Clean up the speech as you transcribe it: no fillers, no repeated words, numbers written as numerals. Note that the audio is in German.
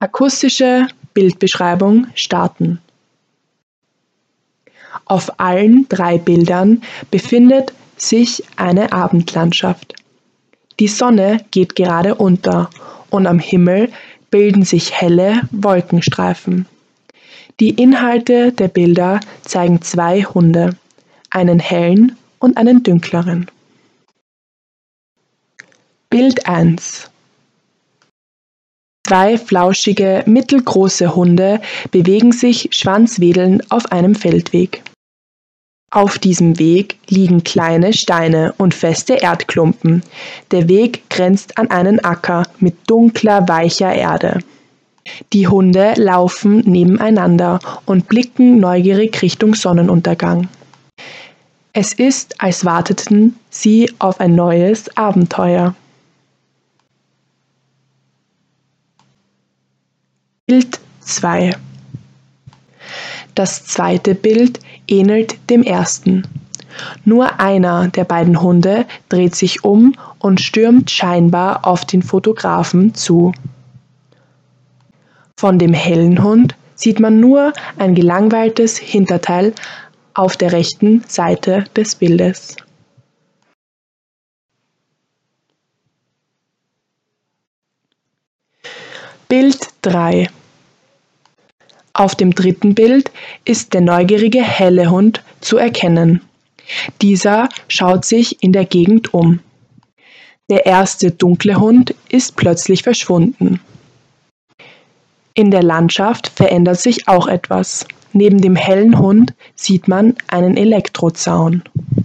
Akustische Bildbeschreibung starten. Auf allen 3 Bildern befindet sich eine Abendlandschaft. Die Sonne geht gerade unter und am Himmel bilden sich helle Wolkenstreifen. Die Inhalte der Bilder zeigen 2 Hunde, einen hellen und einen dunkleren. Bild 1. 2 flauschige, mittelgroße Hunde bewegen sich schwanzwedelnd auf einem Feldweg. Auf diesem Weg liegen kleine Steine und feste Erdklumpen. Der Weg grenzt an einen Acker mit dunkler, weicher Erde. Die Hunde laufen nebeneinander und blicken neugierig Richtung Sonnenuntergang. Es ist, als warteten sie auf ein neues Abenteuer. Bild 2. Das zweite Bild ähnelt dem ersten. Nur einer der beiden Hunde dreht sich um und stürmt scheinbar auf den Fotografen zu. Von dem hellen Hund sieht man nur ein gelangweiltes Hinterteil auf der rechten Seite des Bildes. Bild 3. Auf dem dritten Bild ist der neugierige helle Hund zu erkennen. Dieser schaut sich in der Gegend um. Der erste dunkle Hund ist plötzlich verschwunden. In der Landschaft verändert sich auch etwas. Neben dem hellen Hund sieht man einen Elektrozaun.